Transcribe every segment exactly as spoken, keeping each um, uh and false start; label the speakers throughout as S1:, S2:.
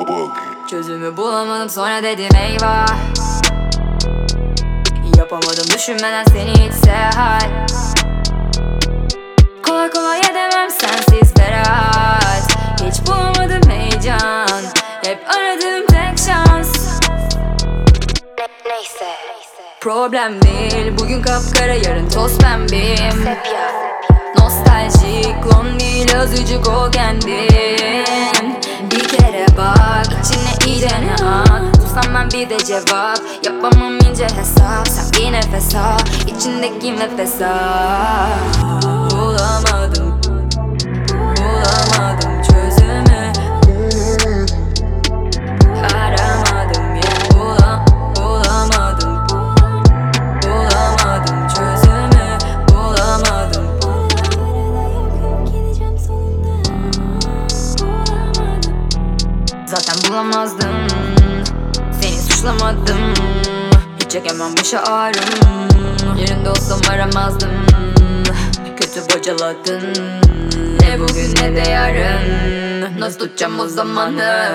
S1: Çözümü bulamadım, sonra dedim eyvah. Yapamadım düşünmeden seni hiç seyahat. Kolay kolay edemem sensiz beraat. Hiç bulamadım heyecan, hep aradığım tek şans.
S2: Neyse.
S1: Problem değil, bugün kapkara yarın toz pembeyim. Nostaljik, klon değil azıcık o kendin. Bir kere bak, içine iyicene at. Tutsam ben bir de cevap, yapamam ince hesap. Sen bir nefes al, içindeki nefes al. Bulamadım, bulamadım çözümü. Aramadım ya, bulam, bulamadım. Bulamadım çözümü, bulamadım. Zaten bulamazdım, seni suçlamadım. Hiç çekemem boşa ağrım. Yerinde olsam aramazdım. Kötü bocaladın, ne bugün ne de yarın. Nasıl tutacağım o zamanı?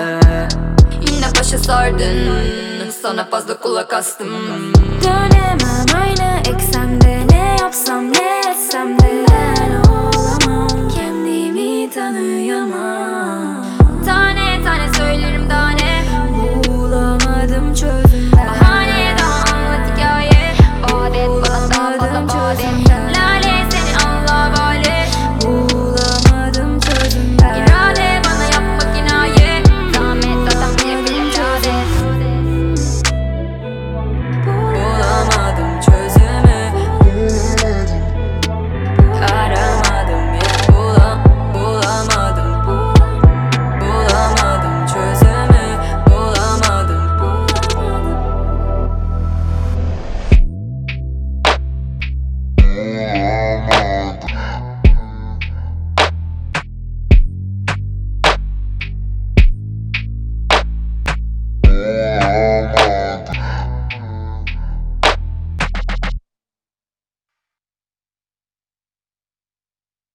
S1: Yine başa sardın, sana fazla kulak astım.
S2: Dönemem aynı